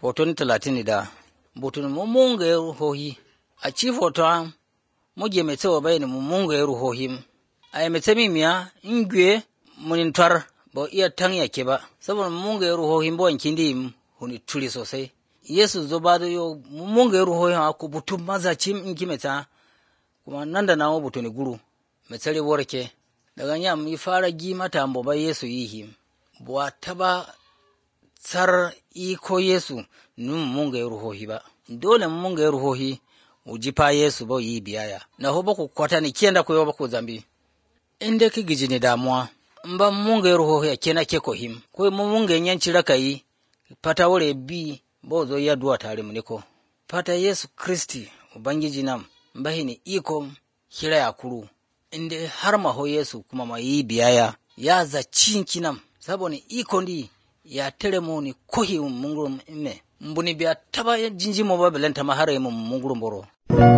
Foton 30 butun mumunga ya ruhohi a ci foton muge mai tsawo bayani mumunga ya ruhohi a mai tsami miya ingwe munintar ba iya tan yake ba saboda mumunga ya ruhohi ba wankin da huni turi sosai. Yesu zo ba da yo mumunga ya ruhohi a ku butun mazaci in ki meta kuma nan da nawo butun guru mai tsare warke daga nyam yi fara gi mata ambo ba Yesu yihi buwa taba tsar iko Yesu nun munga ya ruhohi ba dole munga ya ruhohi ujipa Yesu ba yi biyaya na hoba ku kwata ni kienda ku yoba ku zambi inde ki gijini damuwa mba munga ya ruhohi ya kena ke kohim ko munga nyanci rakai pata wore bi bozo ya duwa tare muniko pata Yesu Kristi ubangiji nam mbahini iko hira ya kuru inde har maho Yesu kuma ma yi biyaya ya za cinki nam saboda iko ndi ya tere mu ni kohi mungurum ime mbuni biya taba jinji mo ba belenta mahare mu mungurum boro